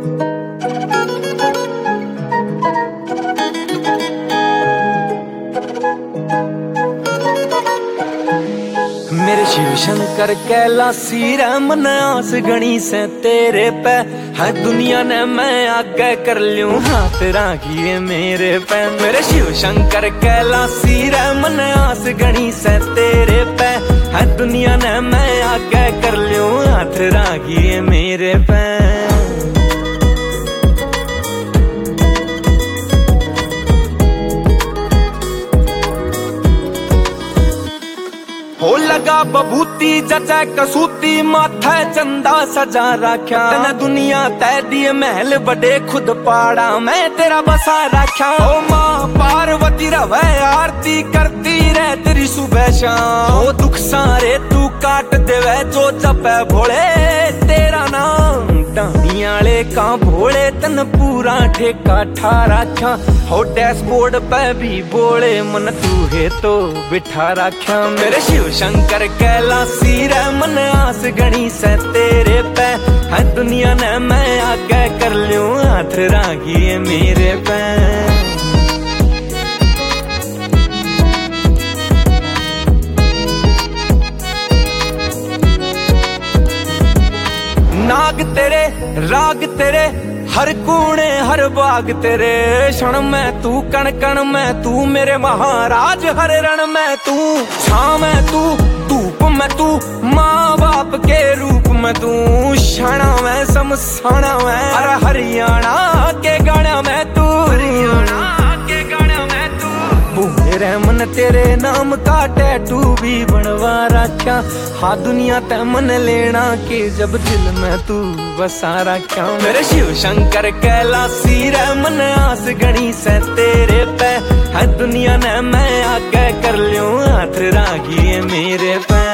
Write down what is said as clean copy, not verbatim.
मेरे शिव शंकर कैलासी रे मन आस गणी से तेरे पे है दुनिया ने मैं आगे कर लूं हाथ राखिए मेरे पे। मेरे शिव शंकर कैलासी रे मन आस गणी से तेरे पे है दुनिया ने मैं आगे कर लूं हाथ राखिए मेरे पे। हो लगा बबूती जचा कसूती माथे चंदा सजा रख्या तने दुनिया तै दिए महल बड़े खुद पाड़ा मैं तेरा बसा रख्या। ओ माँ पार्वती रवे आरती करती रह तेरी सुबह शाम ओ दुख सारे तू काट देवे जो जपे भोले तेरा नाम। डानियाले का भोले तन पूरा ठेका ठा रख्या हो डैशबोर्ड पे भी बोले मन तू है तो बिठा रख्या। मेरे शिव शंकर कैलासी रे मन आस गणी से तेरे पे है दुनिया ने मैं आगे कर लूं हाथ राखिए मेरे पे। नाग तेरे राग तेरे हर कूणे हर बाग तेरे क्षण में तू कण कण में तू मेरे महाराज हर रण में तू छां में तू धूप में तू माँ बाप के रूप में तू क्षणा में समसाना में अरे हरियाणा के गाना में तू मेरे मन तेरे नाम का टैटू भी बनवा रखा हाँ दुनिया ते मन लेना के जब दिल में तू बसा रखा। मेरे शिव शंकर कैलासी रे मन आस गणी से तेरे पे है दुनिया ने मैं आगे कर लूं हाथ राखिए मेरे पे।